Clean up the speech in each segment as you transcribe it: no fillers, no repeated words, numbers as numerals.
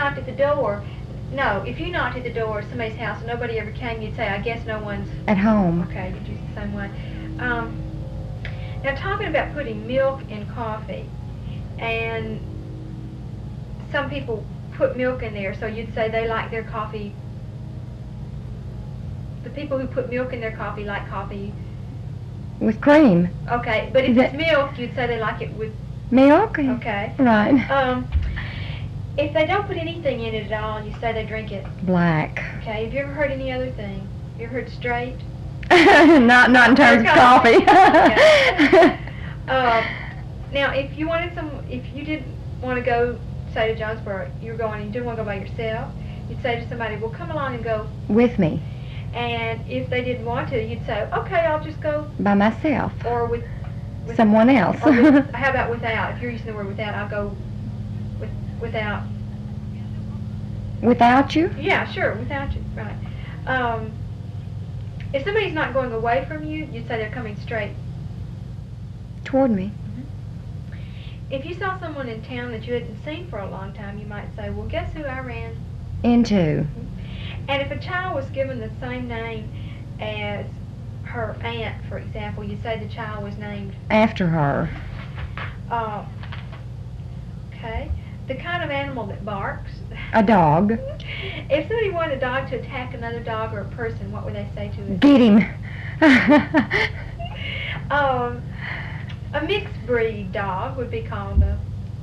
knocked at the door, no, if you knocked at the door of somebody's house and nobody ever came, you'd say, I guess no one's At home. okay. You'd use the same one. Now, talking about putting milk in coffee, and some people put milk in there, so you'd say they like their coffee. The people who put milk in their coffee like coffee. With cream. Okay, but if it's milk, you'd say they like it with Milk? okay. Right. If they don't put anything in it at all, you say they drink it. Black. Okay. Have you ever heard any other thing? You ever heard straight? not in terms of coffee. Okay. Now, if you didn't want to go, say to Jonesboro, you were going and you didn't want to go by yourself, you'd say to somebody, well, come along and go. With me. And if they didn't want to, you'd say, okay, I'll just go. By myself. Or with someone else. Or with, how about without? If you're using the word without, I'll go without. Without you? Yeah, sure, without you, right. If somebody's not going away from you, you'd say they're coming straight. Toward me. If you saw someone in town that you hadn't seen for a long time, you might say, well, guess who I ran into? And if a child was given the same name as her aunt, for example, you'd say the child was named after her. Okay. The kind of animal that barks. A dog. If somebody wanted a dog to attack another dog or a person, what would they say to it? Get him. A mixed breed dog would be called a...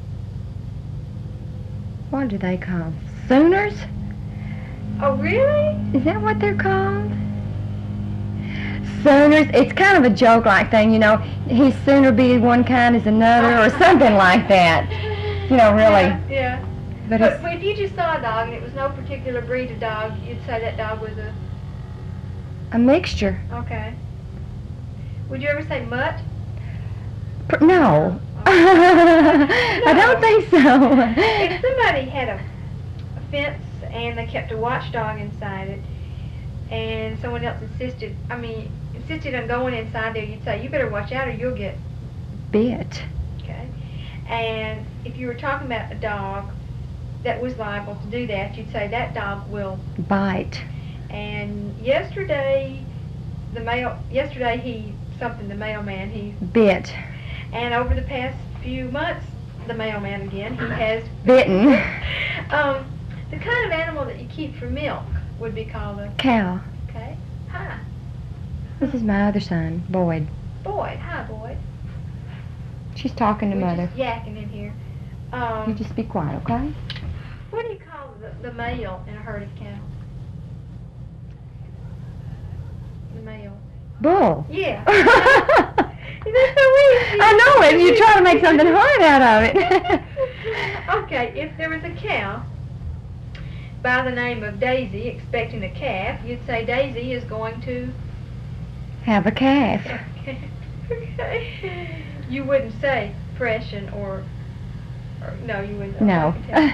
What do they call? Sooners? Oh, really? Is that what they're called? Sooners. It's kind of a joke-like thing, you know. He's sooner be one kind as another, or something like that. You know, really. Yeah. But if you just saw a dog and it was no particular breed of dog, you'd say that dog was a mixture. Okay. Would you ever say mutt? No. I don't think so. If somebody had a fence and they kept a watchdog inside it, and someone else insisted on going inside there, you'd say, you better watch out or you'll get bit. Okay. And if you were talking about a dog that was liable to do that, you'd say that dog will bite. And yesterday the mailman, he bit. And over the past few months, the mailman again, he has bitten. The kind of animal that you keep for milk would be called a cow. Okay. Hi. This is my other son, Boyd. Boyd. Hi, Boyd. She's talking to Mother. Just yakking in here. You just be quiet, okay? What do you call the male in a herd of cattle? The male. Bull. Yeah. That's so easy. I know it. You try to make something hard out of it. Okay, if there was a cow by the name of Daisy expecting a calf, you'd say Daisy is going to have a calf. Okay. You wouldn't say freshen or no, you wouldn't. No.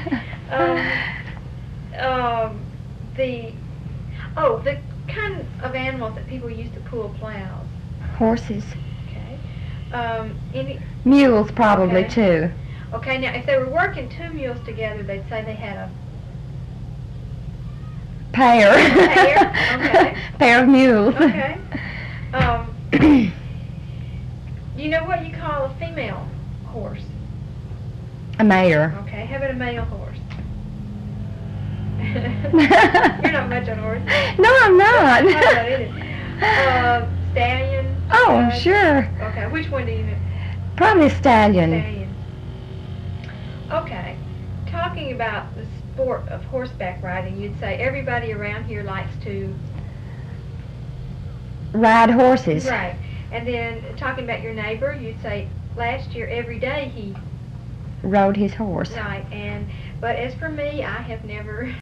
The kind of animals that people use to pull plows. Horses. Okay. Mules probably too. Okay, now if they were working two mules together, they'd say they had a pair. Okay. Pair of mules. Okay. You know what you call a female horse? A mare. Okay, how about a male horse? You're not much on horse. No, I'm not. I'm not either. Stallion. Oh, sure. Okay, which one do you know? Probably a stallion. Stallion. Okay, talking about the sport of horseback riding, you'd say everybody around here likes to ride horses. Right, and then talking about your neighbor, you'd say last year every day he rode his horse. Right, but as for me, I have never